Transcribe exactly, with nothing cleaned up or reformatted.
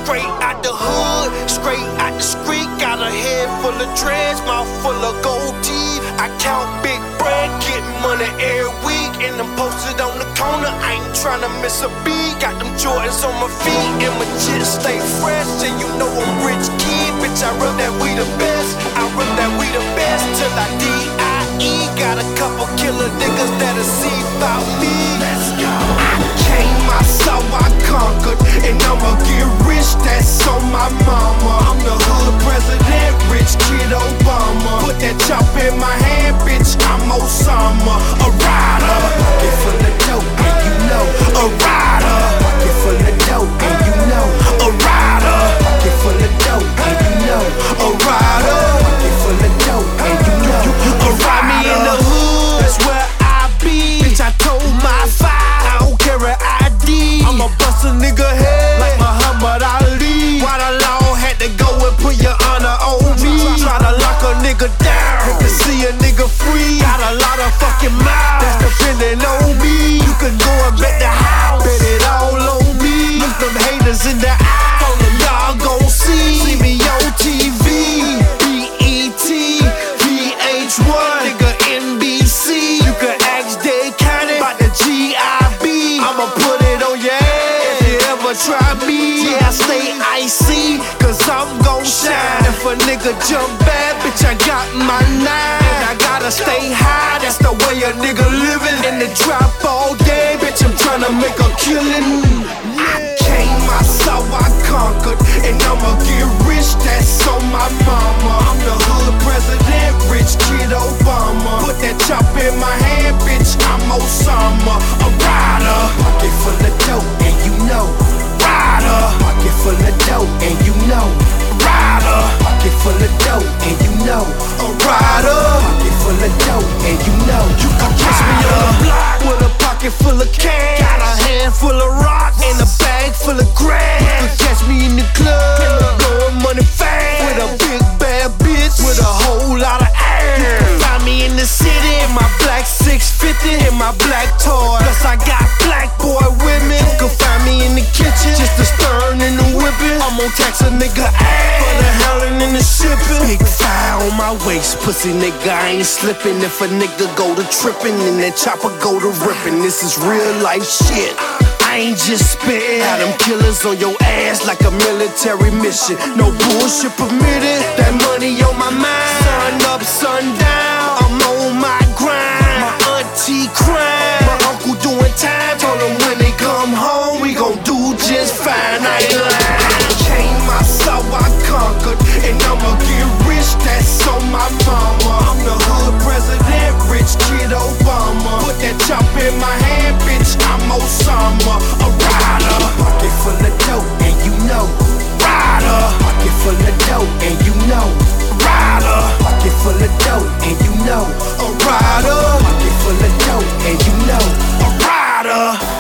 Straight out the hood, straight out the street. Got a head full of dreads, mouth full of gold teeth. I count big bread, get money every week. And I'm posted on the corner, I ain't tryna miss a beat. Got them Jordans on my feet, and my jits stay fresh. And you know I'm rich kid, bitch, I rep that we the best. I rep that we the best till I D I E. Got a couple killer niggas that'll see about me. Let's go. I came, I saw, I conquered, and I'ma get rich, that's on my mama. I'm the hood president, rich kid Obama. Put that chop in my hand, bitch, I'm Osama. A rider, pocket full of dope, and you know. A rider, pocket full of dope, and you know. A rider, pocket full of dope, and you know. A rider, pocket full of dope, and you know. A ride me in the hood, that's where I be. Bitch, I told my five, I don't carry I D. I'ma bust a nigga head like Muhammad Ali. Why the law had to go and put your honor on me? Try to lock a nigga down, hate to see a nigga free. Got a lot of fucking mouths that's depending on me. You can go and bet the house, bet it all on me. Look them haters in the eye, all of y'all gon' see. See me on T V, B E T, V H one, nigga N B C. You can ask Dade County about the G I B. I'ma put it on your ass if you ever try me. Yeah, I stay icy, cause I'm gon' shine. If a nigga jump bad, bitch, I got my nine. And I gotta stay high, that's the way a nigga living. In the drop all day, bitch, I'm tryna make a killing. I came, I saw, I conquered, and I'ma get rich, that's on my mama. I'm the hood president, rich kid Obama. Put that chop in my hand, bitch, I'm Osama. A rider, pocket full of dope, and you know. Rider, pocket full of dope, and you know. Rider, pocket full of dope, and you know. A rider, pocket full of dope, and you know. You can catch me on the block with a pocket full of cash. Got a hand full of rocks and a bag full of grass. You can catch me in the club, blowing money fast with a big bad bitch with a whole lot of ass. You can find me in the city in my black six fifty and my black toy. Plus I got black boy with me. You can find me in the kitchen, just the stirring and the whipping. I'm gon' tax a nigga ass for the howling and the shipping. Big fire on my waist, pussy nigga, I ain't slipping. If a nigga go to tripping and that chopper go to ripping, this is real life shit. I ain't just spittin'. Had them killers on your ass like a military mission. No bullshit permitted. That money on my mind. Sun up, sun down. I'm on my grind. My auntie crying. My uncle doing time. Told him when they come home, we gon' do just fine. I ain't lying. I came, I saw, I conquered, and I'ma get rich. That's on my mama. I'm the hood president, rich kid Obama. Put that chop in my hand, bitch, I'm Osama. A rider, pocket full of dope, and you know. Rider, pocket full of dope, and you know. Rider, pocket full of dope, and you know. A rider, pocket full of dope, and you know. A rider.